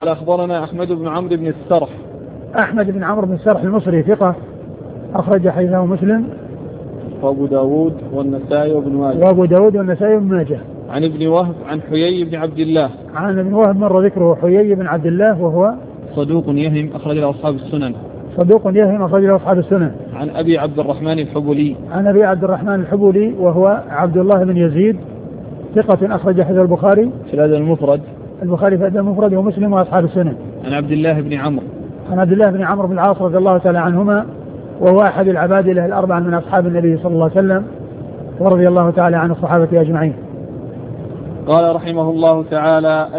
قال أخبرنا أحمد بن عمرو بن السرح. أحمد بن عمرو بن السرح المصري ثقة أخرج حديثه مسلم وأبو داود والنسائي وابن ماجه. عن ابن وهب عن حيي بن عبد الله. عن ابن وهب مر ذكره. حيي بن عبد الله وهو صدوق يهم أخرج له أصحاب السنن. عن أبي عبد الرحمن الحبولي وهو عبد الله بن يزيد ثقة أخرج حديث البخاري في الأدب المفرد ومسلم وأصحاب السنن. عن عبد الله بن عمرو بن العاص رضي الله تعالى عنهما وهو أحد العبادلة الأربعة من أصحاب النبي صلى الله عليه وسلم ورضي الله تعالى عن الصحابة أجمعين. قال رحمه الله تعالى